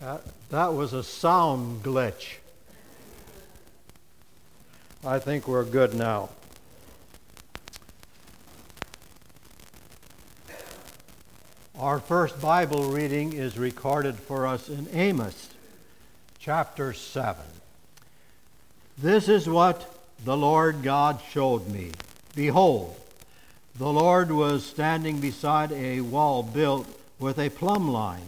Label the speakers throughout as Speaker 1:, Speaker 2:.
Speaker 1: That was a sound glitch. I think we're good now. Our first Bible reading is recorded for us in Amos, chapter 7. This is what the Lord God showed me. Behold, the Lord was standing beside a wall built with a plumb line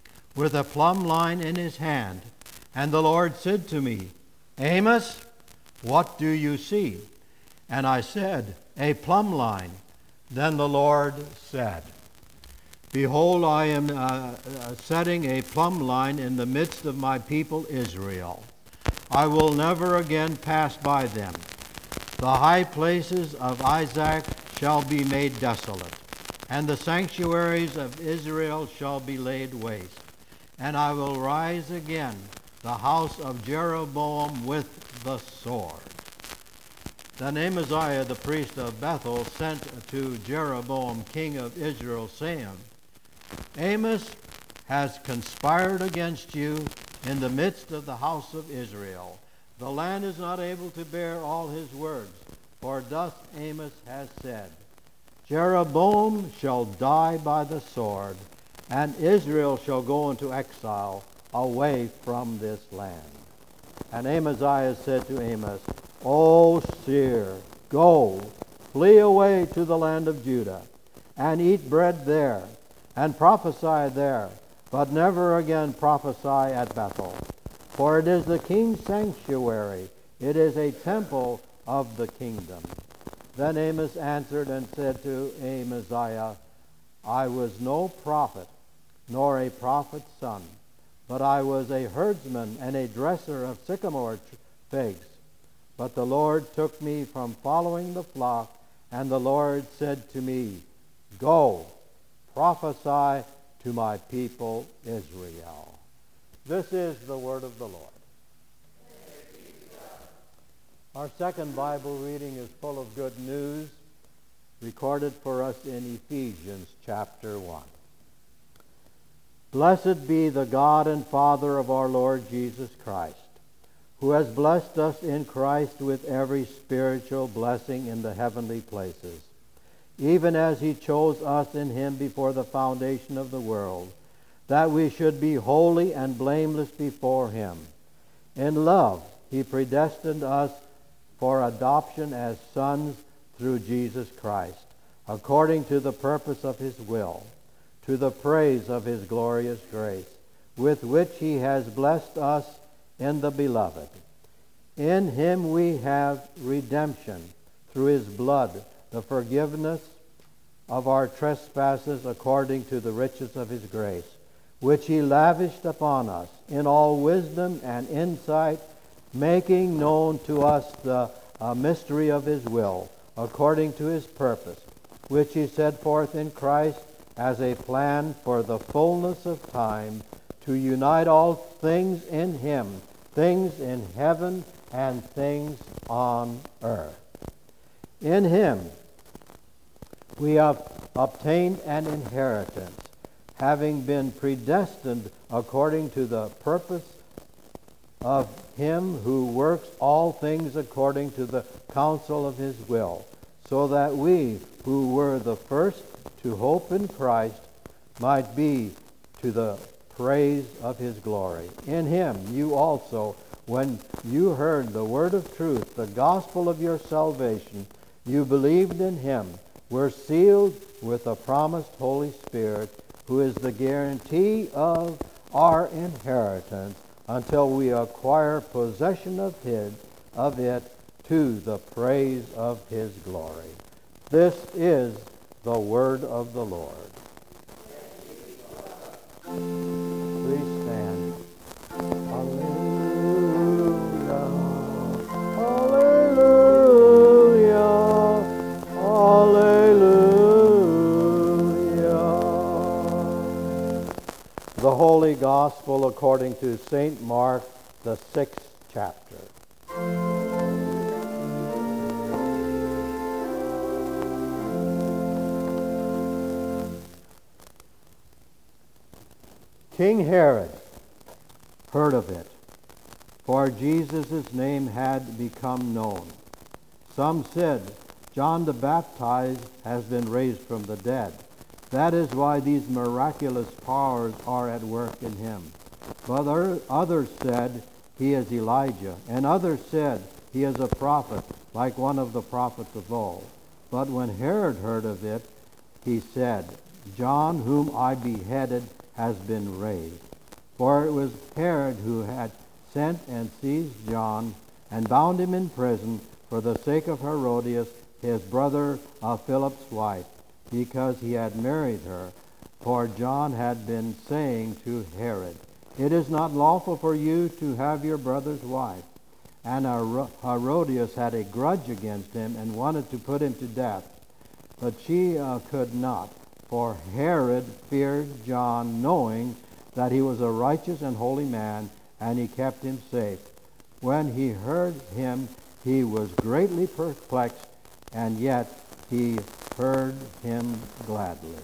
Speaker 1: in his hand. And the Lord said to me, Amos, what do you see? And I said, a plumb line. Then the Lord said, Behold, I am setting a plumb line in the midst of my people Israel. I will never again pass by them. The high places of Isaac shall be made desolate, and the sanctuaries of Israel shall be laid waste. And I will rise again the house of Jeroboam with the sword. Then Amaziah the priest of Bethel sent to Jeroboam king of Israel, saying, Amos has conspired against you in the midst of the house of Israel. The land is not able to bear all his words, for thus Amos has said, Jeroboam shall die by the sword, and Israel shall go into exile away from this land. And Amaziah said to Amos, O seer, go, flee away to the land of Judah, and eat bread there, and prophesy there, but never again prophesy at Bethel. For it is the king's sanctuary, it is a temple of the kingdom. Then Amos answered and said to Amaziah, I was no prophet, nor a prophet's son, but I was a herdsman and a dresser of sycamore figs. But the Lord took me from following the flock, and the Lord said to me, Go, prophesy to my people Israel. This is the word of the Lord. Our second Bible reading is full of good news, recorded for us in Ephesians chapter 1. Blessed be the God and Father of our Lord Jesus Christ, who has blessed us in Christ with every spiritual blessing in the heavenly places, even as he chose us in him before the foundation of the world, that we should be holy and blameless before him. In love, he predestined us for adoption as sons through Jesus Christ, according to the purpose of his will, to the praise of his glorious grace, with which he has blessed us in the Beloved. In him we have redemption through his blood, the forgiveness of our trespasses according to the riches of his grace, which he lavished upon us in all wisdom and insight, making known to us the mystery of his will, according to his purpose, which he set forth in Christ as a plan for the fullness of time, to unite all things in him, things in heaven and things on earth. In him we have obtained an inheritance, having been predestined according to the purpose of him who works all things according to the counsel of his will, so that we, who were the first to hope in Christ, might be to the praise of his glory. In him you also, when you heard the word of truth, the gospel of your salvation, you believed in him, were sealed with the promised Holy Spirit, who is the guarantee of our inheritance until we acquire possession of it to the praise of his glory. This is the word of the Lord. Please stand. Hallelujah. Hallelujah. Hallelujah. The Holy Gospel according to St. Mark, the 6th chapter. King Herod, heard of it, for Jesus' name had become known. Some said, John the Baptist has been raised from the dead. That is why these miraculous powers are at work in him. But others said, he is Elijah, and others said, he is a prophet, like one of the prophets of old. But when Herod heard of it, he said, John, whom I beheaded, has been raised. For it was Herod who had sent and seized John and bound him in prison for the sake of Herodias, his brother of Philip's wife, because he had married her. For John had been saying to Herod, it is not lawful for you to have your brother's wife. And Herodias had a grudge against him and wanted to put him to death. But she could not, for Herod feared John, knowing that he was a righteous and holy man, and he kept him safe. When he heard him, he was greatly perplexed, and yet he heard him gladly.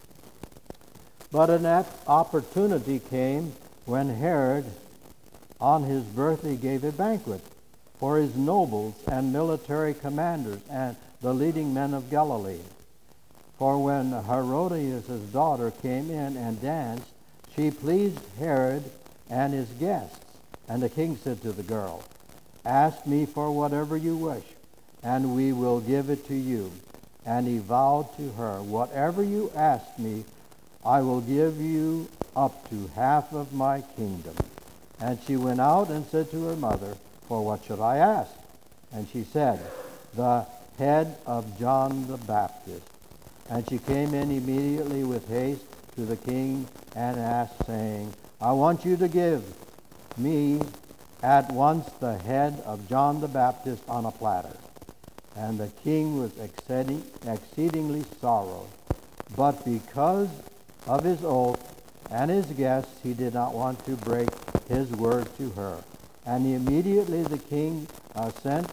Speaker 1: But an opportunity came when Herod, on his birthday, gave a banquet for his nobles and military commanders and the leading men of Galilee. For when Herodias' daughter came in and danced, she pleased Herod and his guests. And the king said to the girl, ask me for whatever you wish, and we will give it to you. And he vowed to her, whatever you ask me, I will give you up to half of my kingdom. And she went out and said to her mother, for what should I ask? And she said, the head of John the Baptist. And she came in immediately with haste to the king and asked, saying, I want you to give me at once the head of John the Baptist on a platter. And the king was exceedingly sorrowed. But because of his oath and his guests, he did not want to break his word to her. And immediately the king sent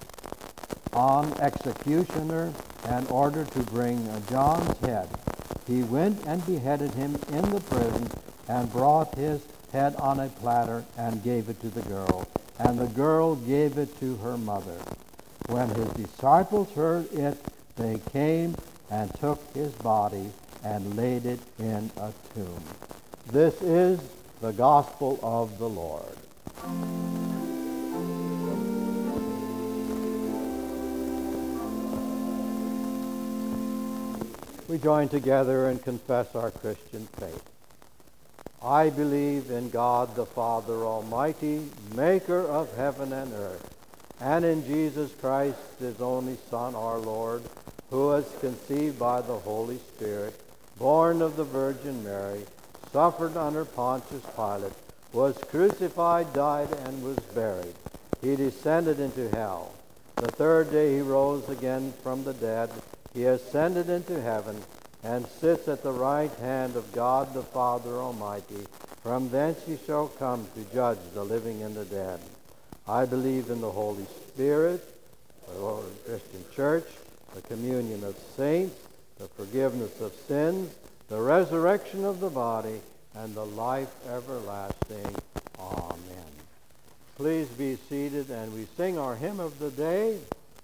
Speaker 1: on executioner and ordered to bring John's head. He went and beheaded him in the prison and brought his head on a platter and gave it to the girl. And the girl gave it to her mother. When his disciples heard it, they came and took his body and laid it in a tomb. This is the gospel of the Lord. We join together and confess our Christian faith. I believe in God the Father Almighty, maker of heaven and earth, and in Jesus Christ, his only Son, our Lord, who was conceived by the Holy Spirit, born of the Virgin Mary, suffered under Pontius Pilate, was crucified, died, and was buried. He descended into hell. The third day he rose again from the dead. He ascended into heaven and sits at the right hand of God the Father Almighty. From thence he shall come to judge the living and the dead. I believe in the Holy Spirit, the Lord Christian Church, the communion of saints, the forgiveness of sins, the resurrection of the body, and the life everlasting. Amen. Please be seated, and we sing our hymn of the day,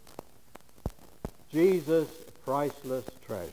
Speaker 1: Jesus, Priceless Treasure.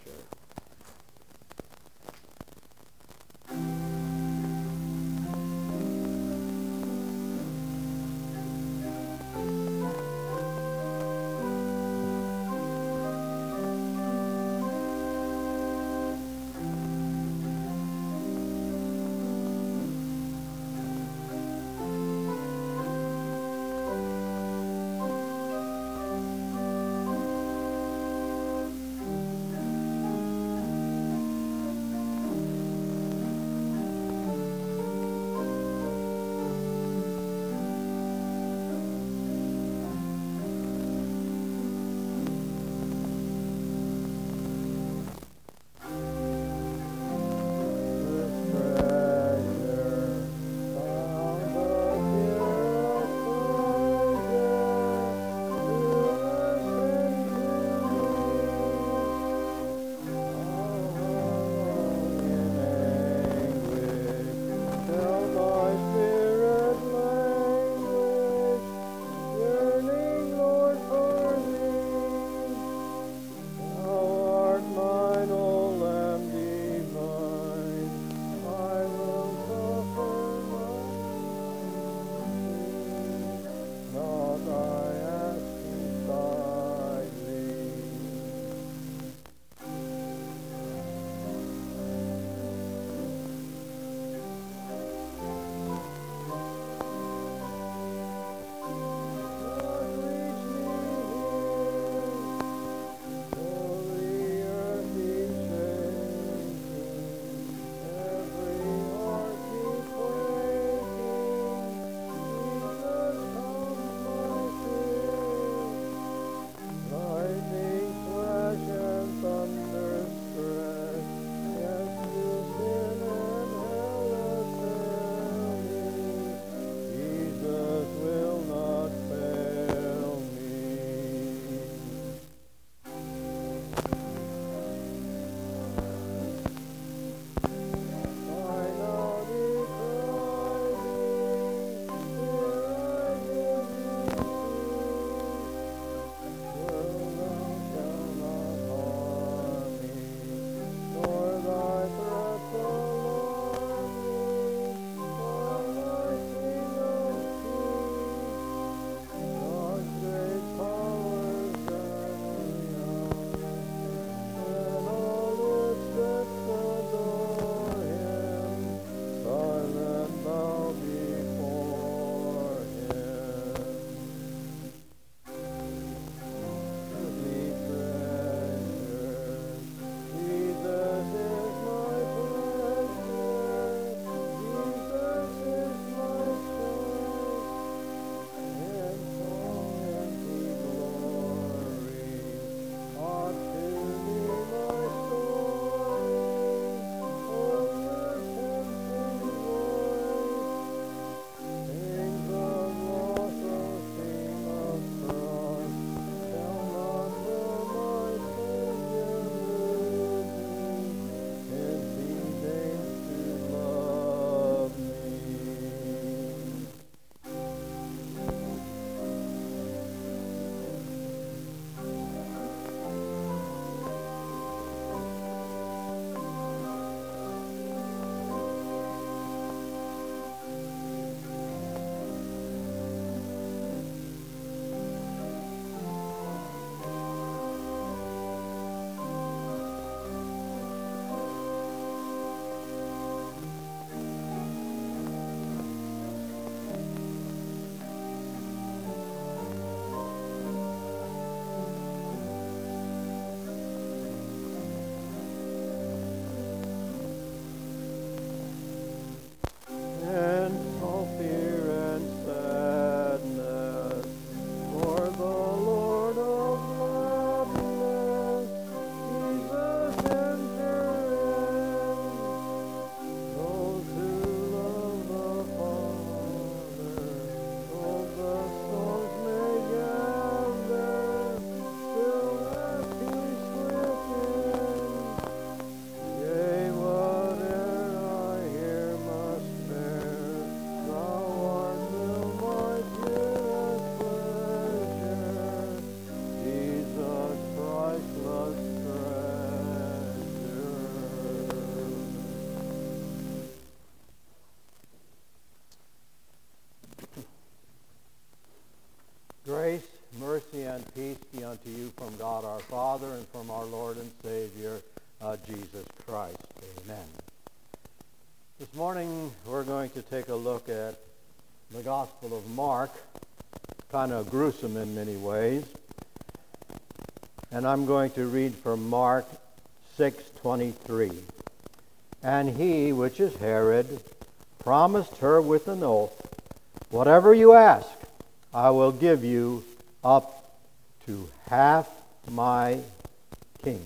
Speaker 1: Father and from our Lord and Savior, Jesus Christ. Amen. This morning we're going to take a look at the Gospel of Mark, kind of gruesome in many ways. And I'm going to read from Mark 6:23. And he, which is Herod, promised her with an oath, whatever you ask, I will give you up to half my kingdom.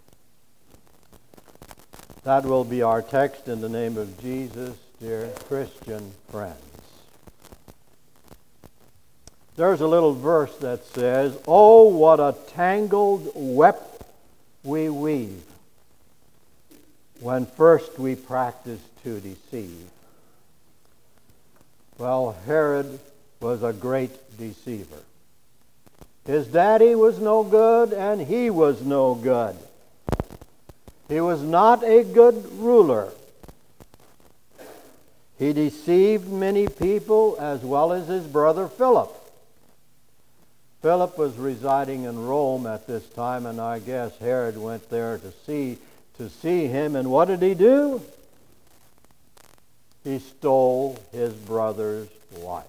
Speaker 1: That will be our text in the name of Jesus, dear Christian friends. There's a little verse that says, "Oh, what a tangled web we weave when first we practice to deceive." Well, Herod was a great deceiver. His daddy was no good, and he was no good. He was not a good ruler. He deceived many people as well as his brother Philip. Philip was residing in Rome at this time, and I guess Herod went there to see him, and what did he do? He stole his brother's wife.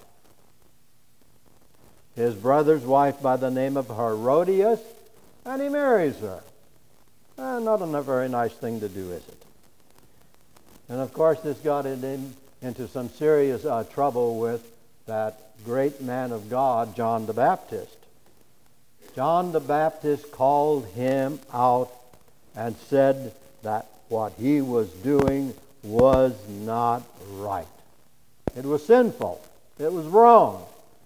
Speaker 1: His brother's wife by the name of Herodias, and he marries her. Not a very nice thing to do, is it? And of course this got him into some serious trouble with that great man of God, John the Baptist. John the Baptist called him out and said that what he was doing was not right. It was sinful. It was wrong.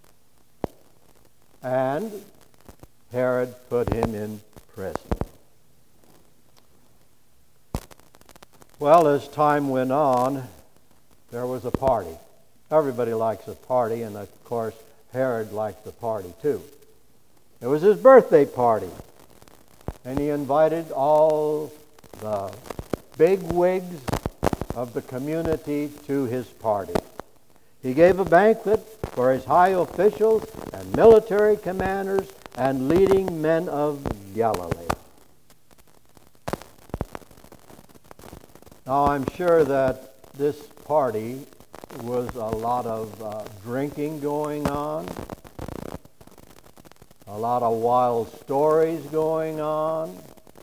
Speaker 1: And Herod put him in prison. Well, as time went on, there was a party. Everybody likes a party, and of course, Herod liked the party too. It was his birthday party, and he invited all the big wigs of the community to his party. He gave a banquet for his high officials and military commanders and leading men of Galilee. Now, I'm sure that this party was a lot of drinking going on, a lot of wild stories going on,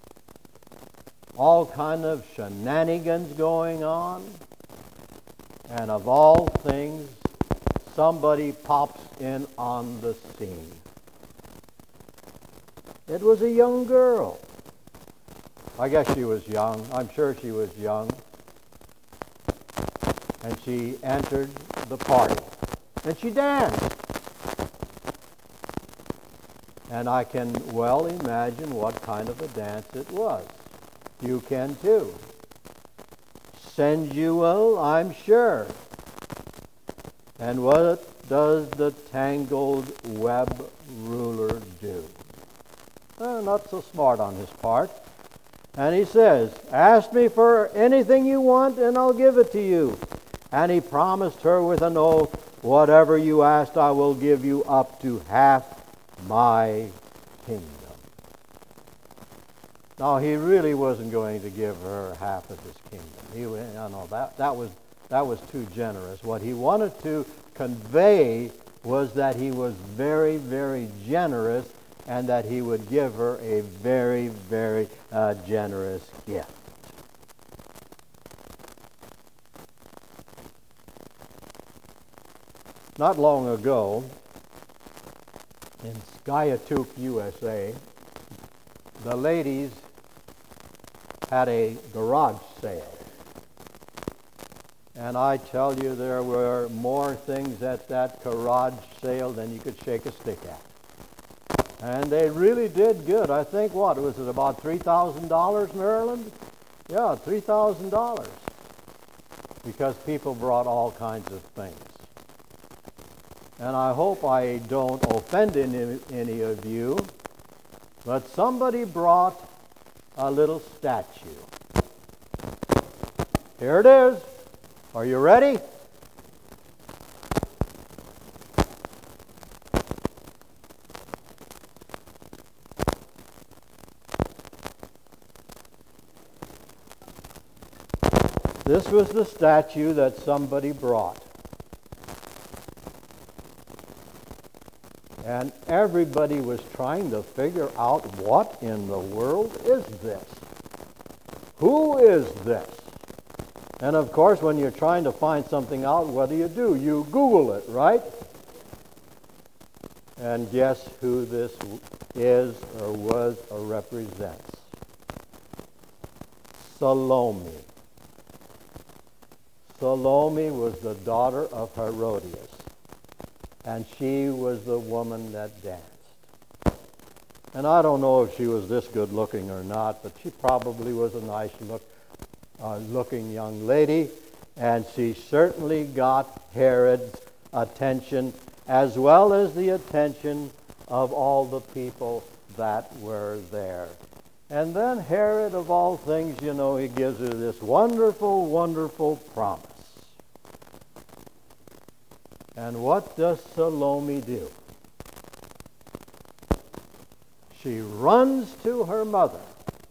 Speaker 1: all kind of shenanigans going on, and of all things, somebody pops in on the scene. It was a young girl. I guess she was young. I'm sure she was young. And she entered the party. And she danced. And I can well imagine what kind of a dance it was. You can too. Sensual, I'm sure. And what does the tangled web ruler do? Not so smart on his part. And he says, "Ask me for anything you want and I'll give it to you." And he promised her with an oath, "Whatever you asked, I will give you up to half my kingdom." Now, he really wasn't going to give her half of his kingdom. That was too generous. What he wanted to convey was that he was very, very generous, and that he would give her a very, very generous gift. Not long ago, in Skiatook, USA, the ladies had a garage sale. And I tell you, there were more things at that garage sale than you could shake a stick at. And they really did good. I think, was it about $3,000, Maryland? Yeah, $3,000. Because people brought all kinds of things. And I hope I don't offend any of you, but somebody brought a little statue. Here it is. Are you ready? This was the statue that somebody brought. And everybody was trying to figure out, what in the world is this? Who is this? And of course, when you're trying to find something out, what do? You Google it, right? And guess who this is or was or represents? Salome. Salome was the daughter of Herodias, and she was the woman that danced. And I don't know if she was this good looking or not, but she probably was a nice looking young lady, and she certainly got Herod's attention, as well as the attention of all the people that were there. And then Herod, of all things, he gives her this wonderful, wonderful promise. And what does Salome do? She runs to her mother,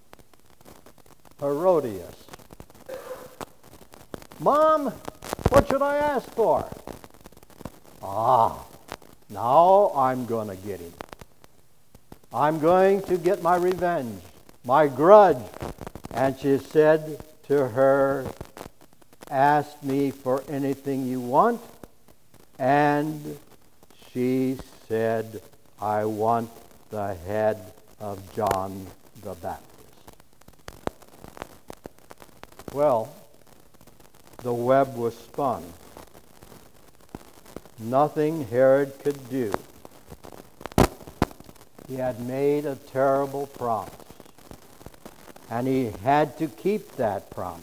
Speaker 1: Herodias. Mom, what should I ask for? Now I'm going to get him. I'm going to get my revenge, my grudge. And she said to her, ask me for anything you want. And she said, I want the head of John the Baptist. Well, the web was spun. Nothing Herod could do. He had made a terrible promise, and he had to keep that promise.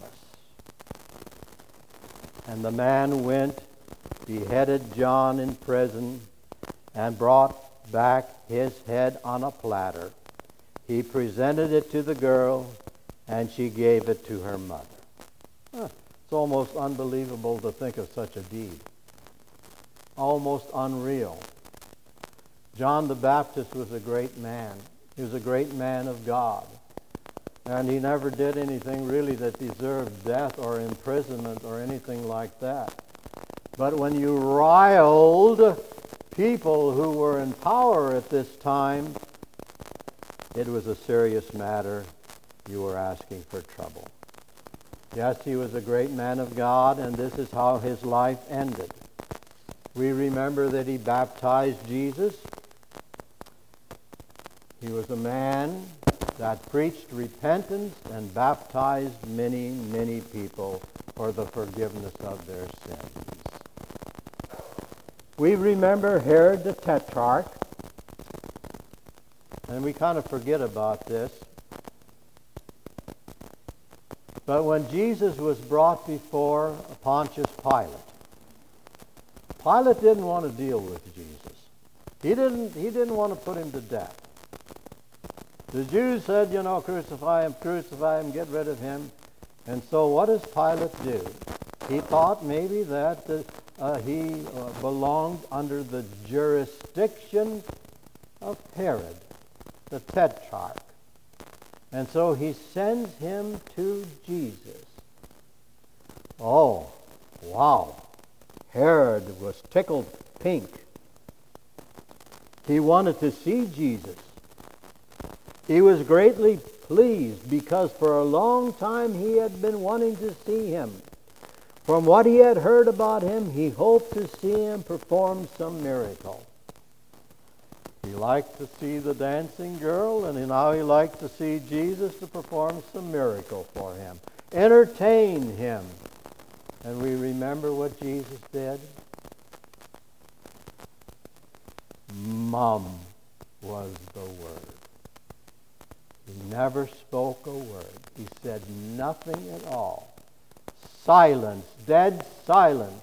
Speaker 1: And the man went, beheaded John in prison, and brought back his head on a platter. He presented it to the girl, and she gave it to her mother. It's almost unbelievable to think of such a deed. Almost unreal. John the Baptist was a great man. He was a great man of God. And he never did anything really that deserved death or imprisonment or anything like that. But when you riled people who were in power at this time, it was a serious matter. You were asking for trouble. Yes, he was a great man of God, and this is how his life ended. We remember that he baptized Jesus. He was a man that preached repentance and baptized many, many people for the forgiveness of their sins. We remember Herod the Tetrarch, and we kind of forget about this. But when Jesus was brought before Pontius Pilate, Pilate didn't want to deal with Jesus. He didn't want to put him to death. The Jews said, crucify him, get rid of him. And so what does Pilate do? He thought maybe that he belonged under the jurisdiction of Herod, the Tetrarch. And so he sends him to Jesus. Oh, wow. Herod was tickled pink. He wanted to see Jesus. He was greatly pleased because for a long time he had been wanting to see him. From what he had heard about him, he hoped to see him perform some miracle. He liked to see the dancing girl, and now he liked to see Jesus to perform some miracle for him. Entertain him. And we remember what Jesus did. Mum was the word. He never spoke a word. He said nothing at all. Silence, dead silence.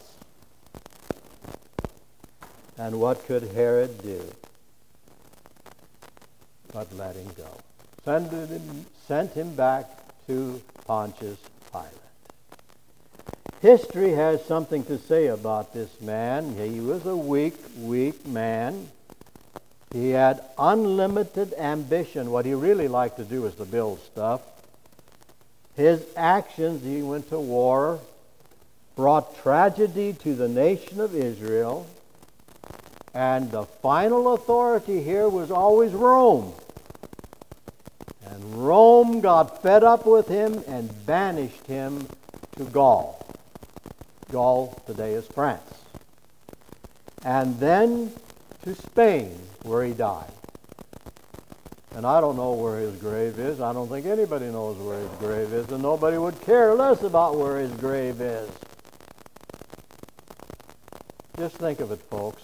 Speaker 1: And what could Herod do but let him go? Sent him back to Pontius Pilate. History has something to say about this man. He was a weak man. He had unlimited ambition. What he really liked to do was to build stuff. His actions, he went to war, brought tragedy to the nation of Israel, and the final authority here was always Rome. And Rome got fed up with him and banished him to Gaul. Gaul today is France. And then to Spain, where he died. And I don't know where his grave is. I don't think anybody knows where his grave is, and nobody would care less about where his grave is. Just think of it, folks.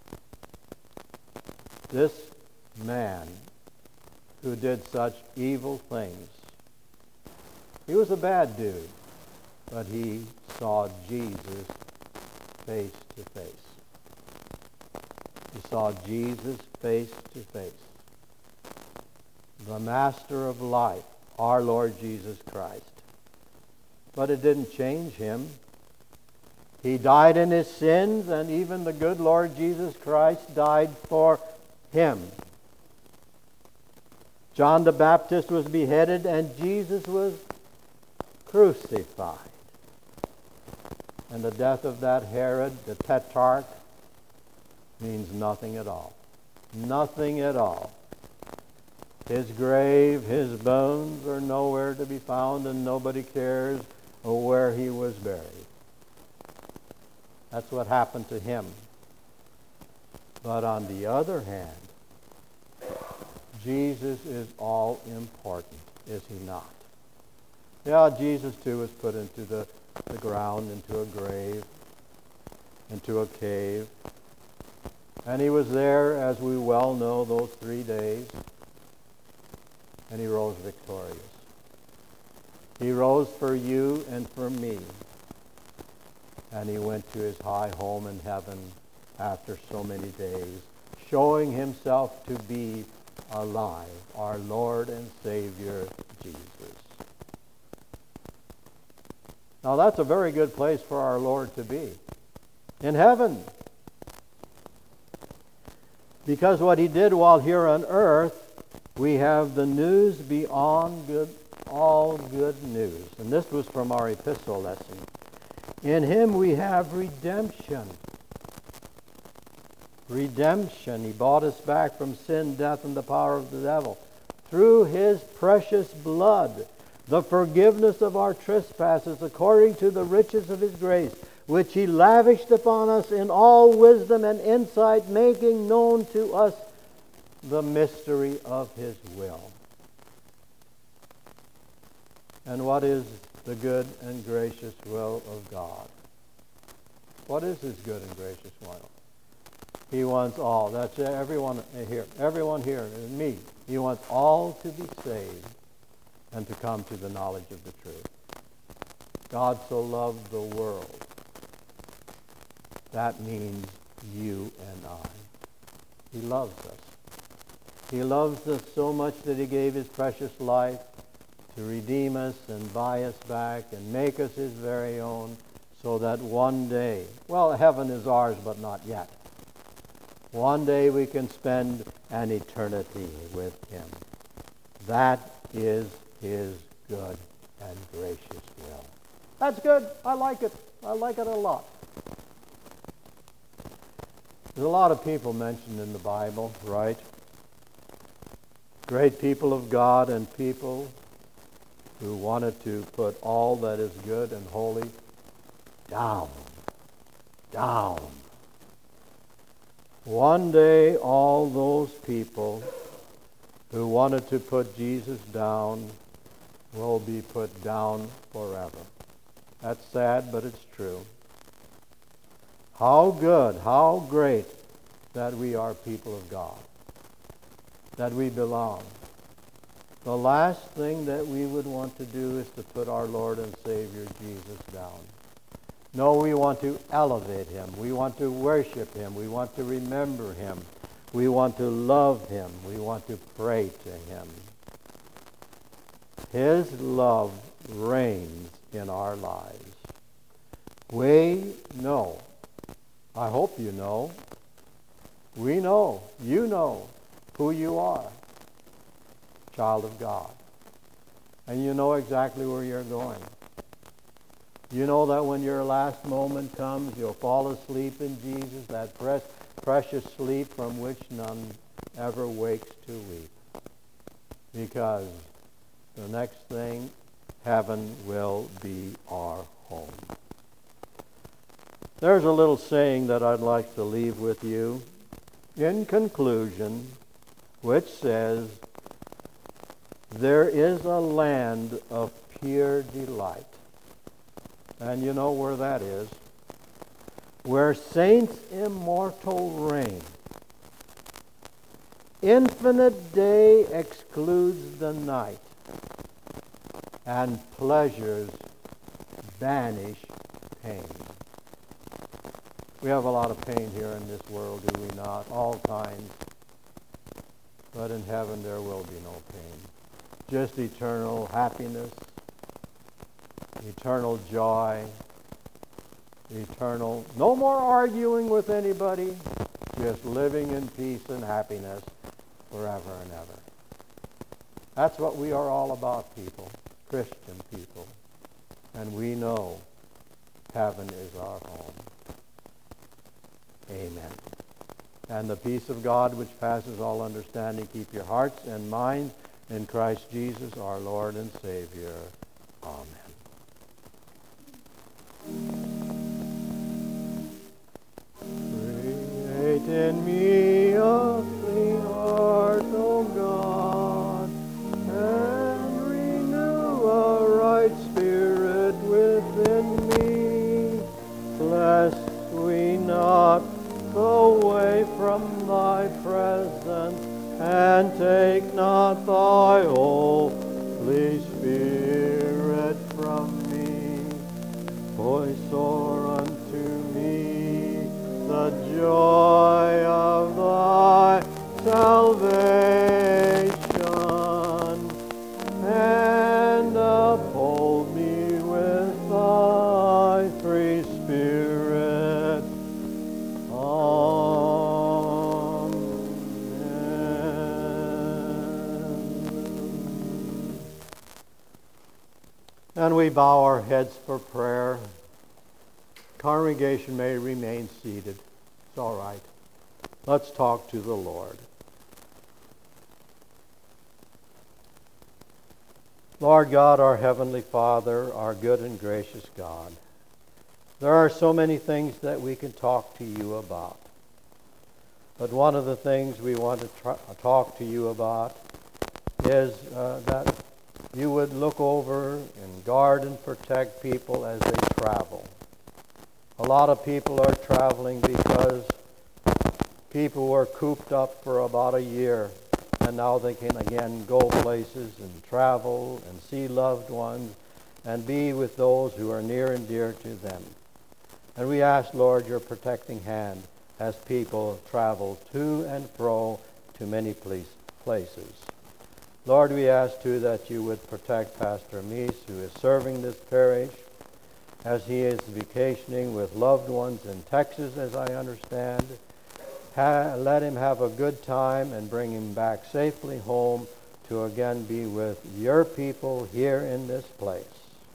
Speaker 1: This man who did such evil things, he was a bad dude, but he saw Jesus face to face. He saw Jesus face to face. The Master of life, our Lord Jesus Christ. But it didn't change him. He died in his sins, and even the good Lord Jesus Christ died for him. John the Baptist was beheaded, and Jesus was crucified. And the death of that Herod, the Tetrarch, means nothing at all. Nothing at all. His grave, his bones are nowhere to be found, and nobody cares where he was buried. That's what happened to him. But on the other hand, Jesus is all important, is he not? Yeah, Jesus too was put into the ground, into a grave, into a cave. And he was there, as we well know, those 3 days. And he rose victorious. He rose for you and for me. And he went to his high home in heaven after so many days, showing himself to be alive, our Lord and Savior, Jesus. Now that's a very good place for our Lord to be, in heaven. Because what he did while here on earth, we have the news beyond good, all good news. And this was from our epistle lesson. In him we have redemption. Redemption. He bought us back from sin, death, and the power of the devil. Through his precious blood, the forgiveness of our trespasses according to the riches of his grace, which he lavished upon us in all wisdom and insight, making known to us the mystery of his will. And what is the good and gracious will of God? What is his good and gracious will? He wants all. That's everyone here. Everyone here, and me. He wants all to be saved and to come to the knowledge of the truth. God so loved the world. That means you and I. He loves us. He loves us so much that he gave his precious life to redeem us and buy us back and make us his very own, so that one day, well, heaven is ours, but not yet. One day we can spend an eternity with him. That is his good and gracious will. That's good. I like it. I like it a lot. There's a lot of people mentioned in the Bible, right? Great people of God and people who wanted to put all that is good and holy down. One day, all those people who wanted to put Jesus down will be put down forever. That's sad, but it's true. How good, how great that we are people of God, that we belong. The last thing that we would want to do is to put our Lord and Savior Jesus down. No, we want to elevate him. We want to worship him. We want to remember him. We want to love him. We want to pray to him. His love reigns in our lives. We know. I hope you know. We know. You know who you are. Child of God. and you know exactly where you're going. You know that when your last moment comes, you'll fall asleep in Jesus, that precious sleep from which none ever wakes to weep. Because the next thing, heaven will be our home. There's a little saying that I'd like to leave with you in conclusion, which says, there is a land of pure delight. And you know where that is. Where saints immortal reign. Infinite day excludes the night, and pleasures banish pain. We have a lot of pain here in this world, do we not? All kinds. But in heaven there will be no pain. Just eternal happiness, eternal joy, eternal, no more arguing with anybody, just living in peace and happiness forever and ever. That's what we are all about, people, Christian people. And we know heaven is our home. Amen. And the peace of God, which passes all understanding, keep your hearts and minds in Christ Jesus, our Lord and Savior. Amen. Create in me a clean heart, O God, and renew a right spirit within me. Lest we not go away from thy presence, and take not thy Holy Spirit from me. Restore unto me the joy of thy salvation, and uphold me with thy free Spirit. And we bow our heads for prayer. Congregation may remain seated. It's all right. Let's talk to the Lord. Lord God, our Heavenly Father, our good and gracious God, there are so many things that we can talk to you about. But one of the things we want to talk to you about is that you would look over and guard and protect people as they travel. A lot of people are traveling because people were cooped up for about a year, and now they can again go places and travel and see loved ones and be with those who are near and dear to them. And we ask, Lord, your protecting hand as people travel to and fro to many places. Lord, we ask, too, that you would protect Pastor Meese, who is serving this parish, as he is vacationing with loved ones in Texas, as I understand. Let him have a good time and bring him back safely home to again be with your people here in this place.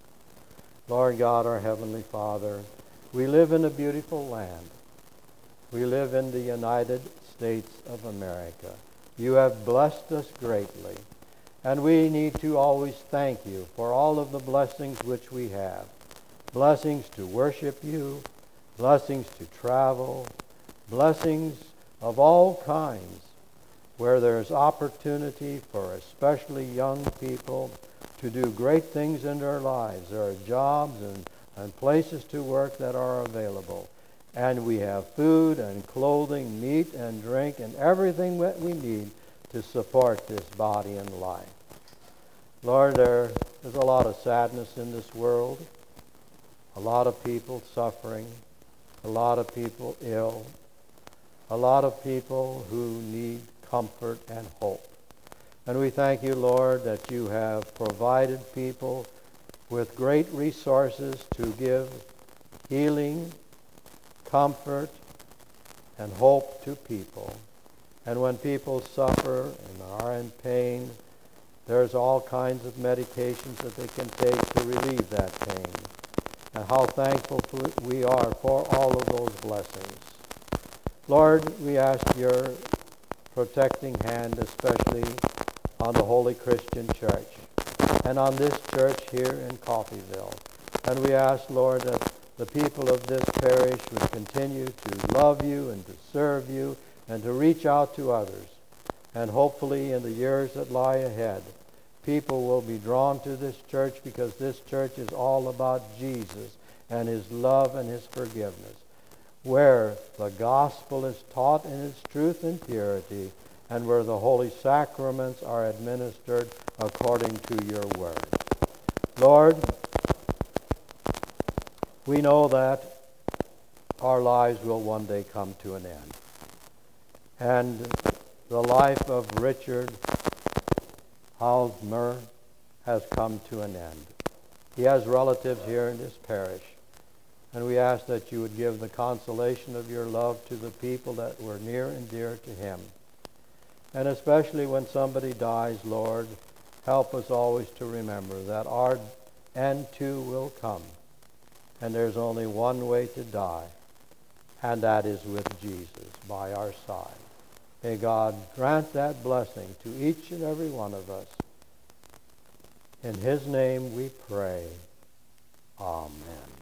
Speaker 1: Lord God, our Heavenly Father, we live in a beautiful land. We live in the United States of America. You have blessed us greatly. And we need to always thank you for all of the blessings which we have. Blessings to worship you, blessings to travel, blessings of all kinds, where there's opportunity for especially young people to do great things in their lives. There are jobs and places to work that are available. And we have food and clothing, meat and drink, and everything that we need to support this body and life. Lord, there is a lot of sadness in this world, a lot of people suffering, a lot of people ill, a lot of people who need comfort and hope. And we thank you, Lord, that you have provided people with great resources to give healing, comfort, and hope to people. And when people suffer and are in pain,
Speaker 2: There's all kinds of medications that they can take to relieve that pain. And how thankful we are for all of those blessings. Lord, we ask your protecting hand, especially on the Holy Christian Church and on this church here in Coffeyville. And we ask, Lord, that the people of this parish would continue to love you and to serve you and to reach out to others. And hopefully in the years that lie ahead, people will be drawn to this church because this church is all about Jesus and his love and his forgiveness, where the gospel is taught in its truth and purity, and where the holy sacraments are administered according to your word. Lord, we know that our lives will one day come to an end. And the life of Richard Halsmer has come to an end. He has relatives here in this parish, and we ask that you would give the consolation of your love to the people that were near and dear to him. And especially when somebody dies, Lord, help us always to remember that our end too will come. And there's only one way to die, and that is with Jesus by our side. May God grant that blessing to each and every one of us. In his name we pray. Amen.